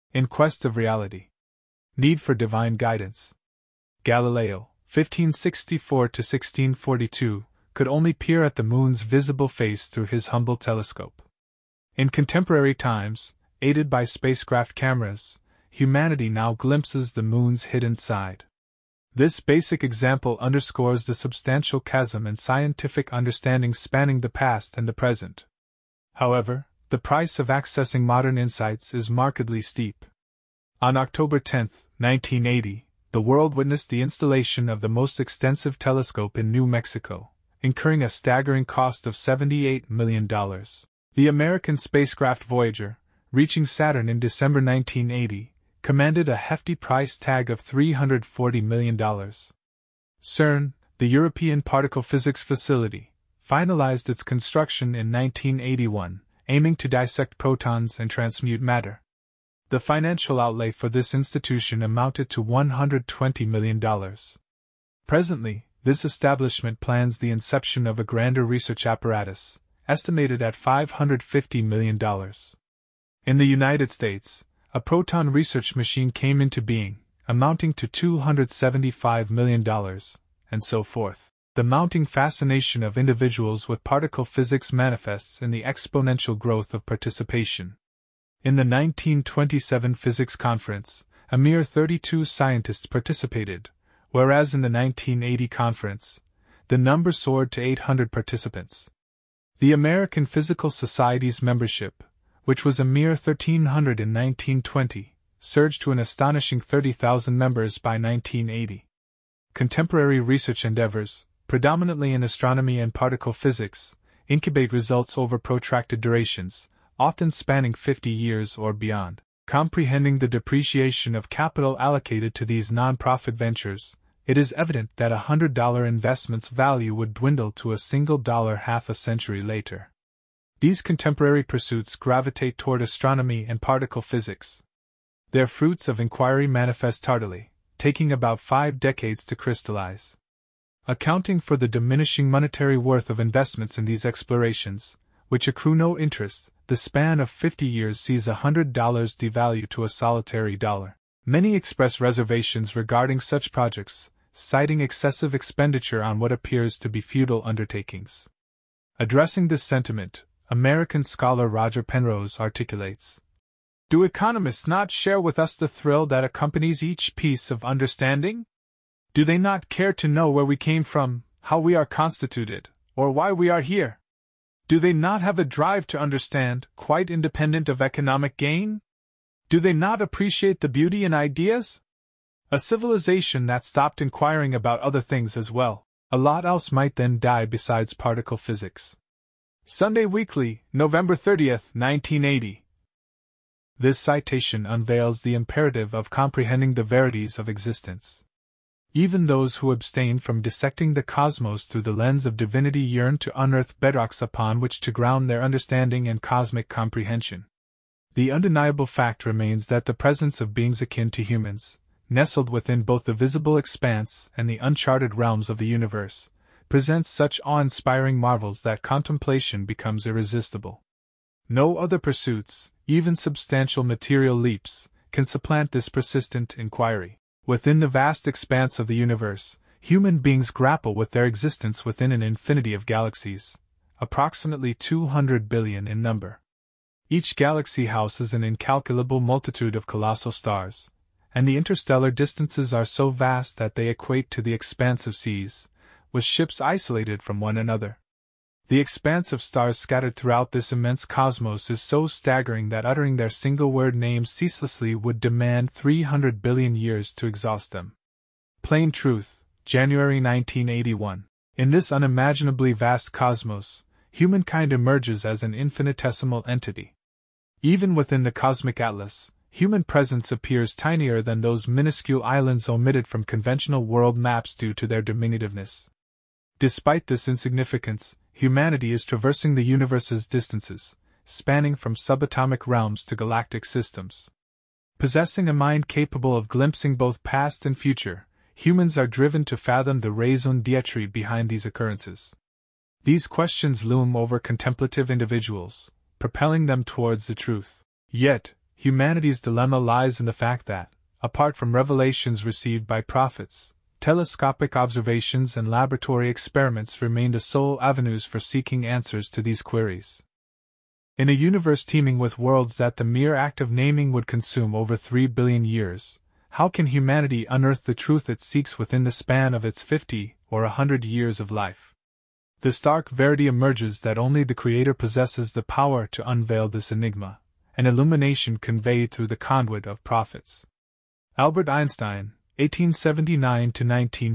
In quest of reality. Need for divine guidance. Galileo, 1564–1642, could only peer at the moon's visible face through his humble telescope. In contemporary times, aided by spacecraft cameras, humanity now glimpses the moon's hidden side. This basic example underscores the substantial chasm in scientific understanding spanning the past and the present. However, the price of accessing modern insights is markedly steep. On October 10, 1980, the world witnessed the installation of the most extensive telescope in New Mexico, incurring a staggering cost of $78 million. The American spacecraft Voyager, reaching Saturn in December 1980, commanded a hefty price tag of $340 million. CERN, the European Particle Physics Facility, finalized its construction in 1981, aiming to dissect protons and transmute matter. The financial outlay for this institution amounted to $120 million. Presently, this establishment plans the inception of a grander research apparatus, estimated at $550 million. In the United States, a proton research machine came into being, amounting to $275 million, and so forth. The mounting fascination of individuals with particle physics manifests in the exponential growth of participation. In the 1927 physics conference, a mere 32 scientists participated, whereas in the 1980 conference, the number soared to 800 participants. The American Physical Society's membership, which was a mere 1,300 in 1920, surged to an astonishing 30,000 members by 1980. Contemporary research endeavors, predominantly in astronomy and particle physics, incubate results over protracted durations, often spanning 50 years or beyond. Comprehending the depreciation of capital allocated to these non-profit ventures, it is evident that a $100 investment's value would dwindle to a single dollar half a century later. These contemporary pursuits gravitate toward astronomy and particle physics. Their fruits of inquiry manifest tardily, taking about 5 decades to crystallize. Accounting for the diminishing monetary worth of investments in these explorations, which accrue no interest, the span of 50 years sees $100 devalue to a solitary dollar. Many express reservations regarding such projects, citing excessive expenditure on what appears to be futile undertakings. Addressing this sentiment, American scholar Roger Penrose articulates, "Do economists not share with us the thrill that accompanies each piece of understanding? Do they not care to know where we came from, how we are constituted, or why we are here? Do they not have a drive to understand, quite independent of economic gain? Do they not appreciate the beauty in ideas? A civilization that stopped inquiring about other things as well, a lot else might then die besides particle physics." Sunday Weekly, November 30, 1980. This citation unveils the imperative of comprehending the verities of existence. Even those who abstain from dissecting the cosmos through the lens of divinity yearn to unearth bedrocks upon which to ground their understanding and cosmic comprehension. The undeniable fact remains that the presence of beings akin to humans, nestled within both the visible expanse and the uncharted realms of the universe, presents such awe-inspiring marvels that contemplation becomes irresistible. No other pursuits, even substantial material leaps, can supplant this persistent inquiry. Within the vast expanse of the universe, human beings grapple with their existence within an infinity of galaxies, approximately 200 billion in number. Each galaxy houses an incalculable multitude of colossal stars, and the interstellar distances are so vast that they equate to the expanse of seas, with ships isolated from one another. The expanse of stars scattered throughout this immense cosmos is so staggering that uttering their single-word names ceaselessly would demand 300 billion years to exhaust them. Plain Truth, January 1981. In this unimaginably vast cosmos, humankind emerges as an infinitesimal entity. Even within the cosmic atlas, human presence appears tinier than those minuscule islands omitted from conventional world maps due to their diminutiveness. Despite this insignificance, humanity is traversing the universe's distances, spanning from subatomic realms to galactic systems. Possessing a mind capable of glimpsing both past and future, humans are driven to fathom the raison d'etre behind these occurrences. These questions loom over contemplative individuals, propelling them towards the truth. Yet, humanity's dilemma lies in the fact that, apart from revelations received by prophets, telescopic observations and laboratory experiments remain the sole avenues for seeking answers to these queries. In a universe teeming with worlds that the mere act of naming would consume over 3 billion years, how can humanity unearth the truth it seeks within the span of its 50 or 100 years of life? The stark verity emerges that only the Creator possesses the power to unveil this enigma, an illumination conveyed through the conduit of prophets. Albert Einstein, 1879 to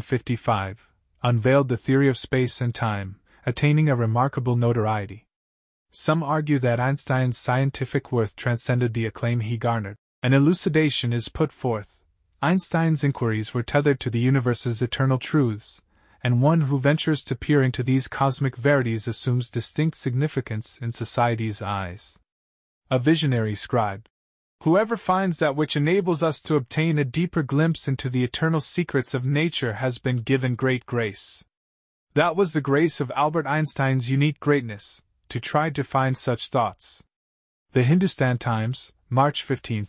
1955, unveiled the theory of space and time, attaining a remarkable notoriety. Some argue that Einstein's scientific worth transcended the acclaim he garnered. An elucidation is put forth. Einstein's inquiries were tethered to the universe's eternal truths, and one who ventures to peer into these cosmic verities assumes distinct significance in society's eyes. A visionary scribe. Whoever finds that which enables us to obtain a deeper glimpse into the eternal secrets of nature has been given great grace. That was the grace of Albert Einstein's unique greatness, to try to find such thoughts. The Hindustan Times, March 15,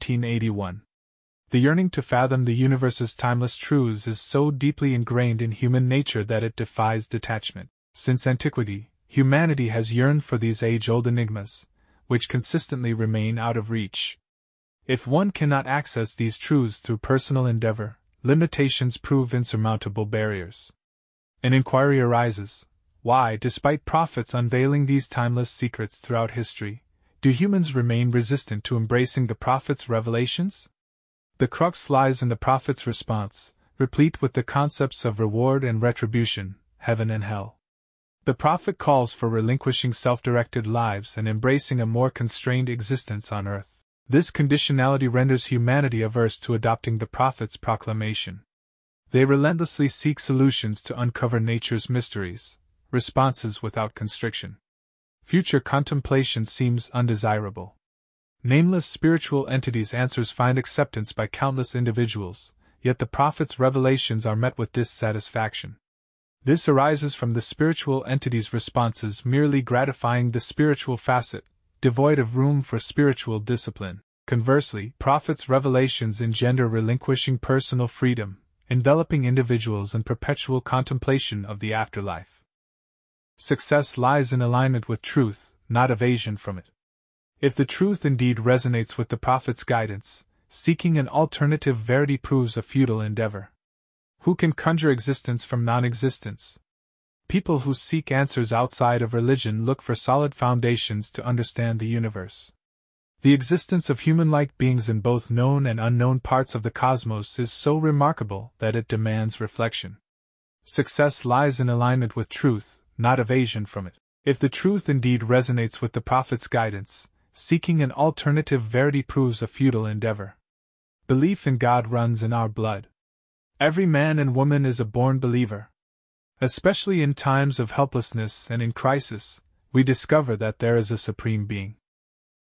1981. The yearning to fathom the universe's timeless truths is so deeply ingrained in human nature that it defies detachment. Since antiquity, humanity has yearned for these age-old enigmas, which consistently remain out of reach. If one cannot access these truths through personal endeavor, limitations prove insurmountable barriers. An inquiry arises: why, despite prophets unveiling these timeless secrets throughout history, do humans remain resistant to embracing the prophet's revelations? The crux lies in the prophet's response, replete with the concepts of reward and retribution, heaven and hell. The prophet calls for relinquishing self-directed lives and embracing a more constrained existence on earth. This conditionality renders humanity averse to adopting the prophet's proclamation. They relentlessly seek solutions to uncover nature's mysteries, responses without constriction. Future contemplation seems undesirable. Nameless spiritual entities' answers find acceptance by countless individuals, yet the prophet's revelations are met with dissatisfaction. This arises from the spiritual entities' responses merely gratifying the spiritual facet, devoid of room for spiritual discipline. Conversely, prophets' revelations engender relinquishing personal freedom, enveloping individuals in perpetual contemplation of the afterlife. Success lies in alignment with truth, not evasion from it. If the truth indeed resonates with the prophet's guidance, seeking an alternative verity proves a futile endeavor. Who can conjure existence from non-existence? People who seek answers outside of religion look for solid foundations to understand the universe. The existence of human-like beings in both known and unknown parts of the cosmos is so remarkable that it demands reflection. Success lies in alignment with truth, not evasion from it. If the truth indeed resonates with the prophet's guidance, seeking an alternative verity proves a futile endeavor. Belief in God runs in our blood. Every man and woman is a born believer. Especially in times of helplessness and in crisis, we discover that there is a supreme being.